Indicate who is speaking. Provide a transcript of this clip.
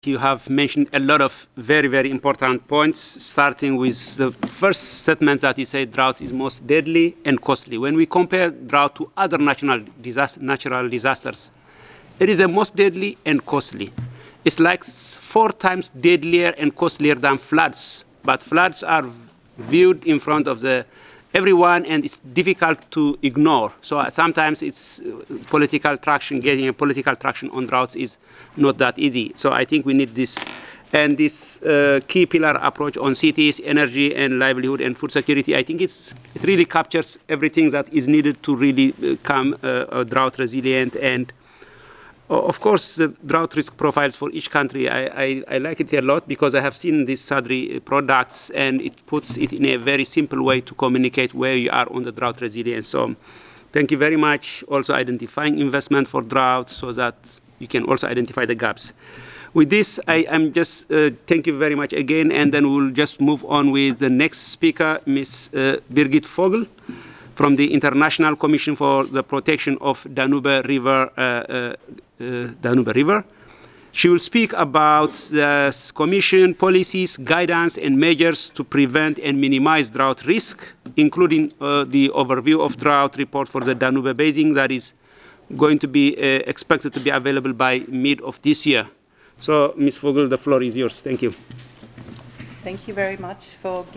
Speaker 1: You have mentioned a lot of very, very important points, starting with the first statement that you said drought is most deadly and costly. When we compare drought to other natural disasters, it is the most deadly and costly. It's like 4 times deadlier and costlier than floods. But floods are viewed in front of everyone, and it's difficult to ignore. So sometimes it's political traction, getting a political traction on droughts is not that easy. So I think we need this. And this key pillar approach on cities, energy and livelihood and food security, I think it really captures everything that is needed to really become drought resilient. And of course, the drought risk profiles for each country, I like it a lot because I have seen these SADRI products, and it puts it in a very simple way to communicate where you are on the drought resilience. So thank you very much. Also identifying investment for drought so that you can also identify the gaps. With this, I am just thank you very much again, and then we'll just move on with the next speaker, Ms. Birgit Vogel, from the International Commission for the Protection of Danube River. She will speak about the Commission policies, guidance, and measures to prevent and minimize drought risk, including the overview of drought report for the Danube Basin that is going to be expected to be available by mid of this year. So, Ms. Vogel, the floor is yours. Thank you.
Speaker 2: Thank you very much for